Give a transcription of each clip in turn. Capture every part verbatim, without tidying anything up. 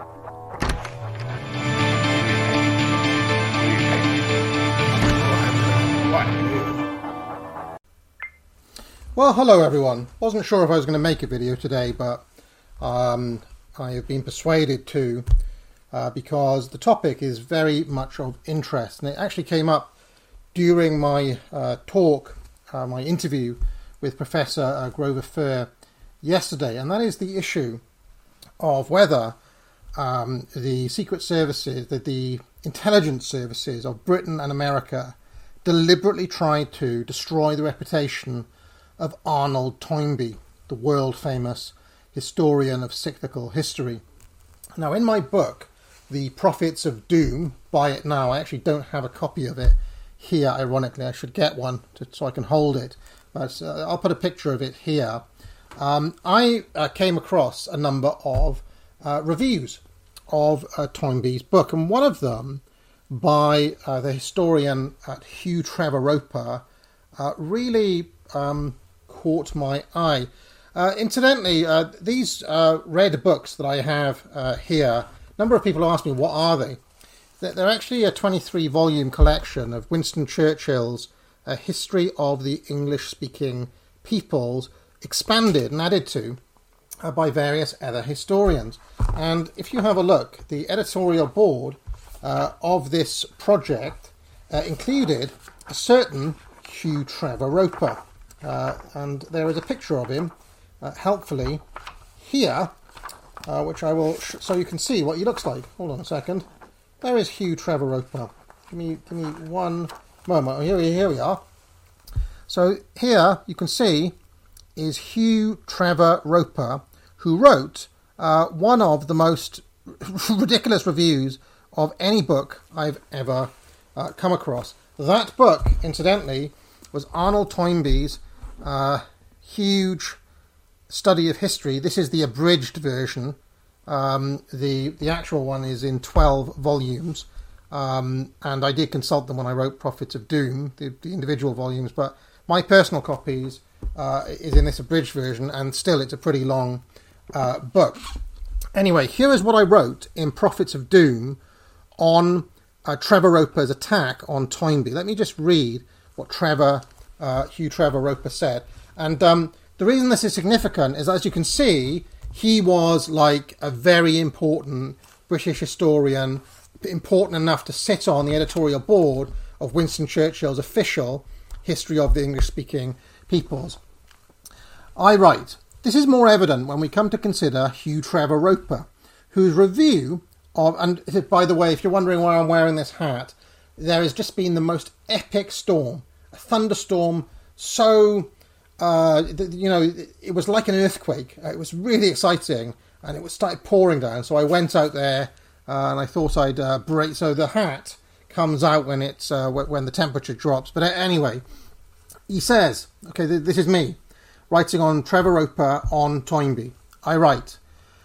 Well, hello everyone. Wasn't sure if I was going to make a video today, but um, I have been persuaded to uh, because the topic is very much of interest, and it actually came up during my uh, talk, uh, my interview with Professor uh, Grover Furr yesterday, and that is the issue of whether um, the secret services, the, the intelligence services of Britain and America deliberately tried to destroy the reputation of Arnold Toynbee, the world-famous historian of cyclical history. Now, in my book, The Prophets of Doom, buy it now. I actually don't have a copy of it here, ironically. I should get one to, so I can hold it. But uh, I'll put a picture of it here. Um, I uh, came across a number of uh, reviews of uh, Toynbee's book, and one of them by uh, the historian uh, Hugh Trevor Roper uh, really um, caught my eye. Uh, incidentally, uh, these uh, red books that I have uh, here, a number of people ask me, what are they? They're actually a twenty-three volume collection of Winston Churchill's uh, History of the English-Speaking Peoples, expanded and added to uh, by various other historians. And if you have a look, the editorial board uh, of this project uh, included a certain Hugh Trevor Roper. Uh, and there is a picture of him, uh, helpfully, here, uh, which I will, sh so you can see what he looks like. Hold on a second. There is Hugh Trevor Roper. Give me, give me one moment. Oh, here, we, here we are. So here you can see is Hugh Trevor Roper, who wrote uh, one of the most ridiculous reviews of any book I've ever uh, come across. That book, incidentally, was Arnold Toynbee's uh, huge study of history. This is the abridged version. Um, the the actual one is in twelve volumes, um, and I did consult them when I wrote Prophets of Doom, the, the individual volumes, but my personal copies uh, is in this abridged version, and still it's a pretty long uh, book. Anyway, here is what I wrote in Prophets of Doom on uh, Trevor Roper's attack on Toynbee. Let me just read what Trevor, uh, Hugh Trevor Roper said. And um, the reason this is significant is, as you can see, he was like a very important British historian, important enough to sit on the editorial board of Winston Churchill's official History of the English-Speaking Peoples. I write, this is more evident when we come to consider Hugh Trevor Roper, whose review of, and by the way, if you're wondering why I'm wearing this hat, there has just been the most epic storm, a thunderstorm so, uh, you know, it was like an earthquake. It was really exciting, and it was started pouring down. So I went out there, uh, and I thought I'd uh, break. So the hat comes out when it's uh, when the temperature drops. But anyway, he says, okay, this is me writing on Trevor Roper on Toynbee. I write,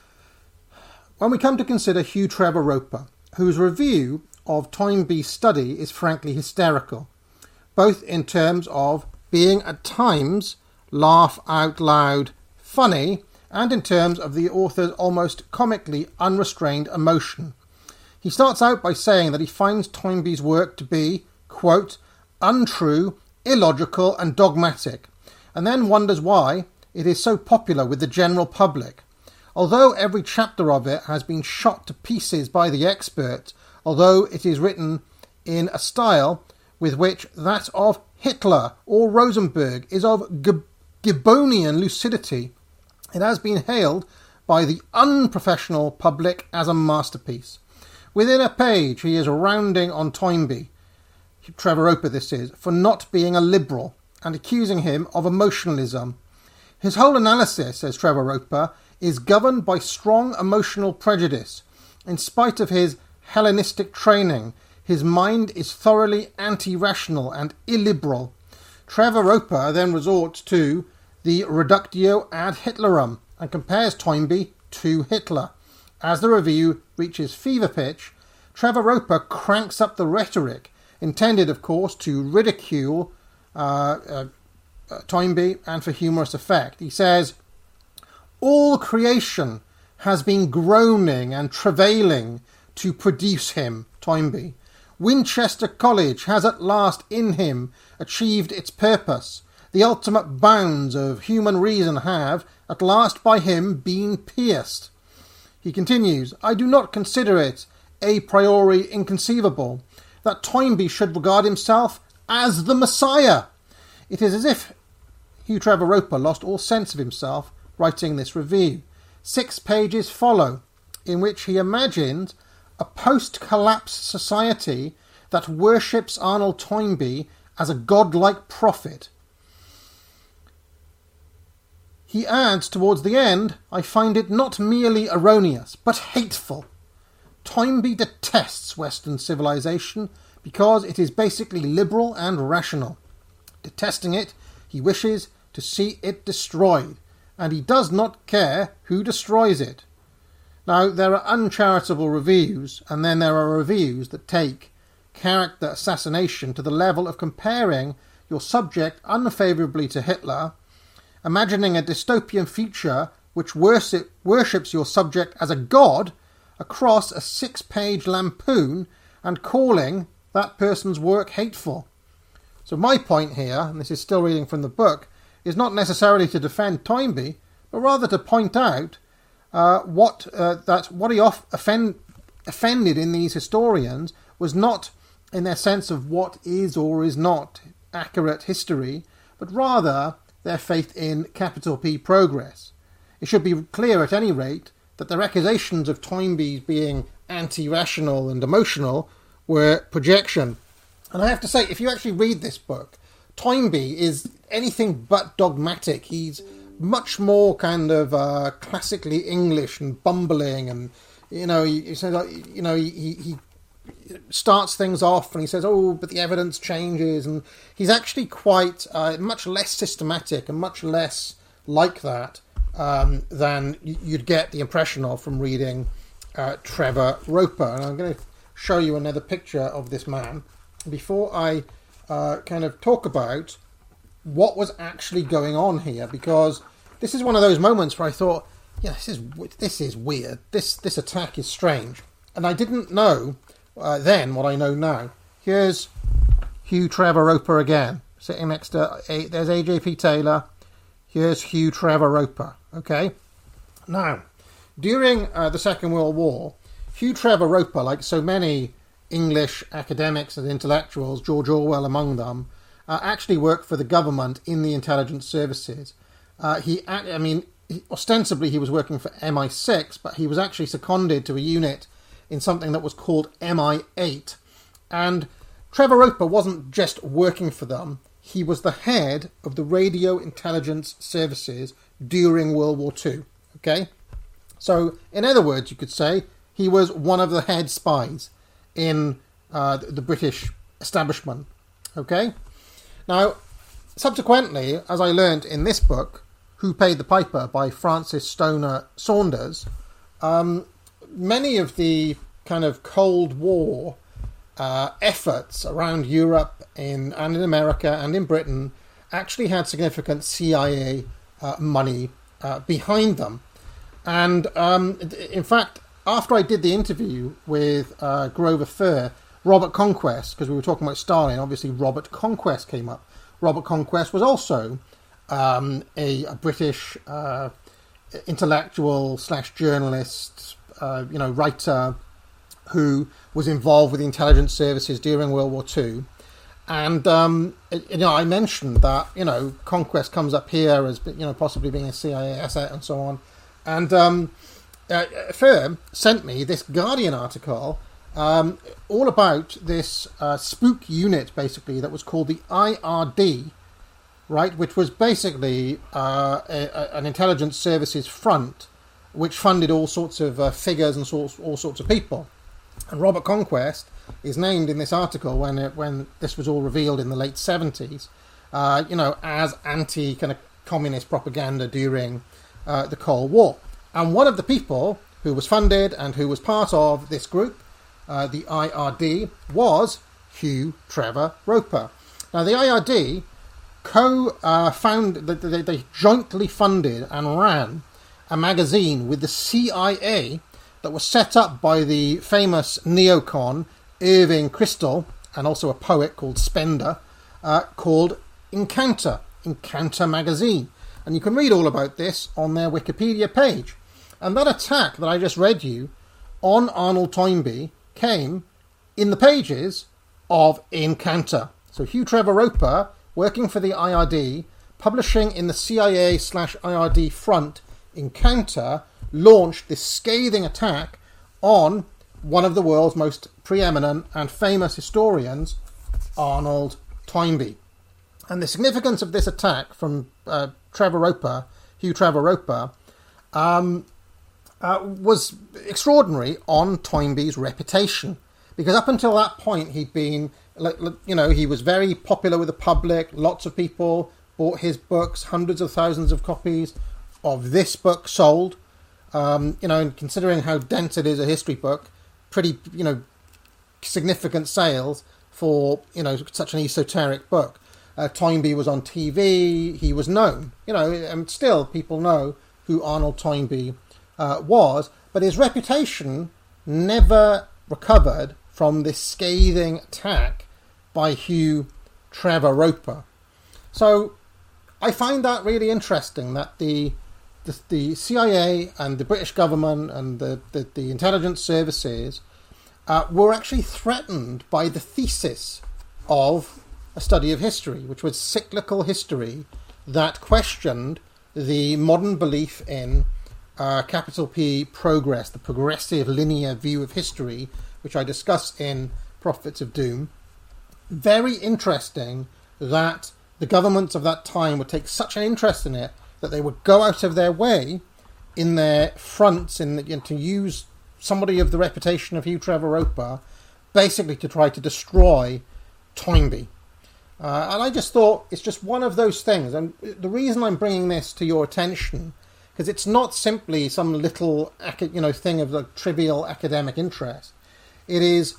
when we come to consider Hugh Trevor Roper, whose review of Toynbee's study is frankly hysterical, both in terms of being at times laugh out loud funny, and in terms of the author's almost comically unrestrained emotion. He starts out by saying that he finds Toynbee's work to be, quote, untrue, illogical and dogmatic, and then wonders why it is so popular with the general public. Although every chapter of it has been shot to pieces by the experts, although it is written in a style with which that of Hitler or Rosenberg is of Gib- Gibbonian lucidity, it has been hailed by the unprofessional public as a masterpiece. Within a page he is rounding on Toynbee, Trevor Roper this is, for not being a liberal, and accusing him of emotionalism. His whole analysis, says Trevor Roper, is governed by strong emotional prejudice. In spite of his Hellenistic training, his mind is thoroughly anti-rational and illiberal. Trevor Roper then resorts to the reductio ad Hitlerum and compares Toynbee to Hitler. As the review reaches fever pitch, Trevor Roper cranks up the rhetoric, intended, of course, to ridicule uh, uh, uh, Toynbee and for humorous effect. He says, all creation has been groaning and travailing to produce him, Toynbee. Winchester College has at last in him achieved its purpose. The ultimate bounds of human reason have, at last by him, been pierced. He continues, I do not consider it a priori inconceivable that Toynbee should regard himself as the Messiah. It is as if Hugh Trevor Roper lost all sense of himself writing this review. Six pages follow, in which he imagines a post-collapse society that worships Arnold Toynbee as a godlike prophet. He adds towards the end, I find it not merely erroneous, but hateful. Toynbee detests Western civilization because it is basically liberal and rational. Detesting it, he wishes to see it destroyed, and he does not care who destroys it. Now, there are uncharitable reviews, and then there are reviews that take character assassination to the level of comparing your subject unfavourably to Hitler, imagining a dystopian future which worship, worships your subject as a god across a six-page lampoon and calling that person's work hateful. So my point here, and this is still reading from the book, is not necessarily to defend Toynbee, but rather to point out uh, what uh, that what he off offend, offended in these historians was not in their sense of what is or is not accurate history, but rather their faith in capital P progress. It should be clear at any rate that their accusations of Toynbee being anti-rational and emotional were projection. And I have to say, if you actually read this book, Toynbee is anything but dogmatic. He's much more kind of uh, classically English and bumbling, and you know, he, he says, you know, he, he starts things off and he says, "Oh, but the evidence changes," and he's actually quite uh, much less systematic and much less like that um, than you'd get the impression of from reading uh, Trevor Roper. And I'm going to show you another picture of this man before I uh, kind of talk about what was actually going on here, because this is one of those moments where I thought, yeah, this is this is weird. This this attack is strange, and I didn't know uh, then what I know now. Here's Hugh Trevor Roper again, sitting next to a, there's A J P Taylor. Here's Hugh Trevor Roper. Okay, now during uh, the Second World War, Hugh Trevor Roper, like so many English academics and intellectuals, George Orwell among them, uh, actually worked for the government in the intelligence services. Uh, he, I mean, he, ostensibly he was working for M I six, but he was actually seconded to a unit in something that was called M I eight. And Trevor Roper wasn't just working for them, he was the head of the radio intelligence services during World War Two. Okay? So, in other words, you could say he was one of the head spies in uh, the British establishment. Okay? Now, subsequently, as I learned in this book, Who Paid the Piper by Francis Stoner Saunders, um, many of the kind of Cold War uh, efforts around Europe in, and in America and in Britain actually had significant C I A uh, money uh, behind them. And um, in fact, after I did the interview with uh, Grover Furr, Robert Conquest, because we were talking about Stalin, obviously Robert Conquest came up. Robert Conquest was also um, a, a British uh, intellectual slash journalist, uh, you know, writer who was involved with the intelligence services during World War Two. And, um, you know, I mentioned that, you know, Conquest comes up here as, you know, possibly being a C I A asset and so on. And um, uh, Furr sent me this Guardian article um, all about this uh, spook unit, basically, that was called the I R D, right, which was basically uh, a, a, an intelligence services front which funded all sorts of uh, figures and all, all sorts of people. And Robert Conquest is named in this article when it, when this was all revealed in the late seventies, uh, you know, as anti kind of communist propaganda during uh, the Cold War. And one of the people who was funded and who was part of this group, uh, the I R D, was Hugh Trevor Roper. Now, the I R D co uh, found that they, they jointly funded and ran a magazine with the C I A that was set up by the famous neocon Irving Kristol, and also a poet called Spender, uh, called Encounter, Encounter Magazine. And you can read all about this on their Wikipedia page. And that attack that I just read you on Arnold Toynbee came in the pages of Encounter. So Hugh Trevor Roper, working for the I R D, publishing in the C I A slash I R D front, Encounter, launched this scathing attack on one of the world's most preeminent and famous historians, Arnold Toynbee. And the significance of this attack from uh, Trevor Roper, Hugh Trevor Roper, um, uh, was extraordinary on Toynbee's reputation. Because up until that point, he'd been, you know, he was very popular with the public. Lots of people bought his books, hundreds of thousands of copies of this book sold. Um, you know, and considering how dense it is, a history book, pretty, you know, significant sales for, you know, such an esoteric book. Uh, Toynbee was on T V, he was known, you know, and still people know who Arnold Toynbee uh, was, but his reputation never recovered from this scathing attack by Hugh Trevor Roper. So I find that really interesting, that the the, the C I A and the British government and the, the, the intelligence services uh, were actually threatened by the thesis of a study of history, which was cyclical history, that questioned the modern belief in uh, capital P progress, the progressive linear view of history, which I discuss in Prophets of Doom. Very interesting that the governments of that time would take such an interest in it that they would go out of their way in their fronts in the, you know, to use somebody of the reputation of Hugh Trevor Roper basically to try to destroy Toynbee. Uh, and I just thought it's just one of those things. And the reason I'm bringing this to your attention, because it's not simply some little, you know, thing of like trivial academic interest. It is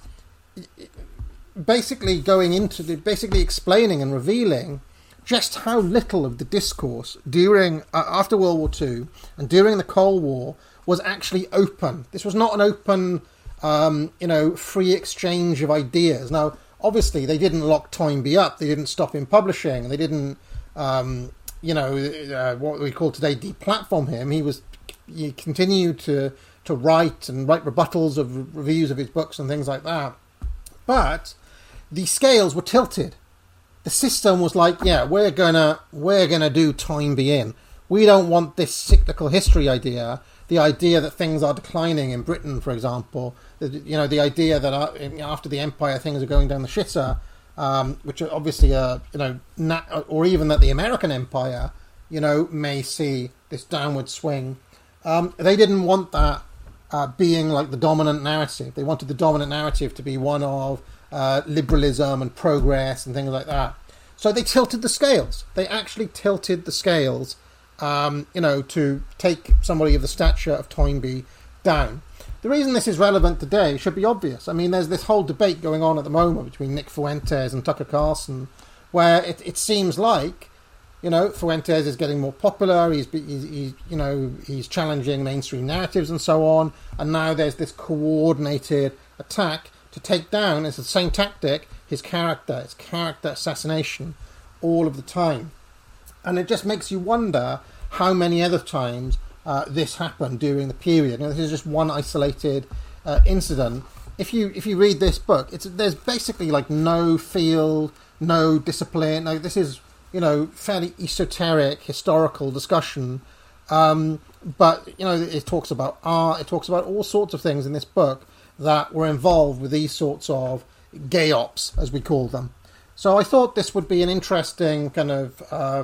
basically going into the, basically explaining and revealing just how little of the discourse during uh, after World War Two and during the Cold War was actually open. This was not an open, um, you know, free exchange of ideas. Now, obviously, they didn't lock Toynbee up. They didn't stop him publishing. They didn't, um, you know, uh, what we call today deplatform him. He was, he continued to to write and write rebuttals of reviews of his books and things like that. But the scales were tilted. The system was like, yeah, we're gonna we're gonna do Toynbee in. We don't want this cyclical history idea. The idea that things are declining in Britain, for example. You know, the idea that after the Empire things are going down the shitter, um, which are obviously, uh, you know, nat- or even that the American Empire, you know, may see this downward swing. Um, they didn't want that uh, being like the dominant narrative. They wanted the dominant narrative to be one of uh, liberalism and progress and things like that. So they tilted the scales. They actually tilted the scales, um, you know, to take somebody of the stature of Toynbee down. The reason this is relevant today should be obvious. I mean, there's this whole debate going on at the moment between Nick Fuentes and Tucker Carlson, where it, it seems like, you know, Fuentes is getting more popular. He's, he's, he's, you know, he's challenging mainstream narratives and so on. And now there's this coordinated attack to take down, it's the same tactic, his character. It's character assassination all of the time. And it just makes you wonder how many other times Uh, this happened during the period. Now, this is just one isolated uh, incident. If you if you read this book, it's there's basically like no field, no discipline. No, this is, you know, fairly esoteric historical discussion. Um, but you know, it talks about art. It talks about all sorts of things in this book that were involved with these sorts of gay ops, as we call them. So I thought this would be an interesting kind of uh,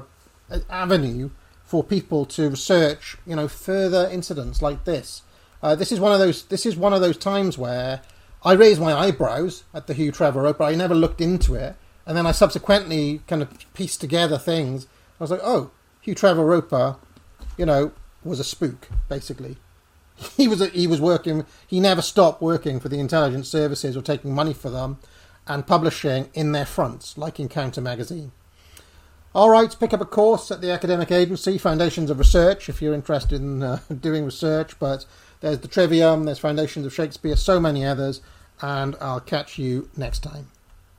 avenue for people to research, you know, further incidents like this. Uh, this is one of those. This is one of those times where I raised my eyebrows at the Hugh Trevor Roper. I never looked into it, and then I subsequently kind of pieced together things. I was like, oh, Hugh Trevor Roper, you know, was a spook. Basically, he was a, he was working. He never stopped working for the intelligence services or taking money for them, and publishing in their fronts, like Encounter magazine. All right, pick up a course at the Academic Agency, Foundations of Research, if you're interested in uh, doing research. But there's the Trivium, there's Foundations of Shakespeare, so many others, and I'll catch you next time.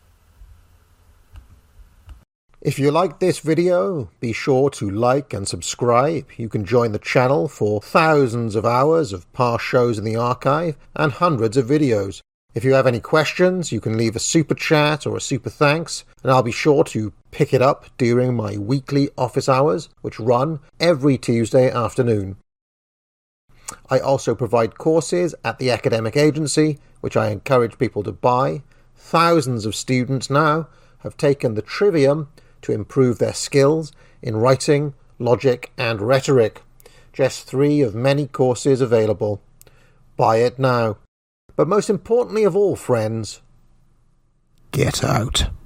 If you like this video, be sure to like and subscribe. You can join the channel for thousands of hours of past shows in the archive and hundreds of videos. If you have any questions, you can leave a super chat or a super thanks, and I'll be sure to pick it up during my weekly office hours, which run every Tuesday afternoon. I also provide courses at the Academic Agency, which I encourage people to buy. Thousands of students now have taken the Trivium to improve their skills in writing, logic, and rhetoric. Just three of many courses available. Buy it now. But most importantly of all, friends, get out.